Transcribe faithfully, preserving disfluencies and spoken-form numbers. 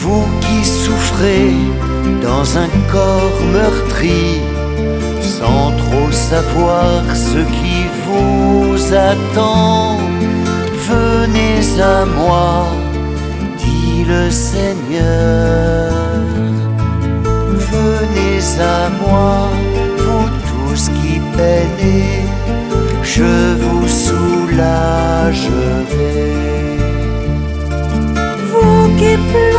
Vous qui souffrez dans un corps meurtri, sans trop savoir ce qui vous attend, venez à moi, dit le Seigneur. Venez à moi, vous tous qui peinez, je vous soulagerai. Vous qui pleurez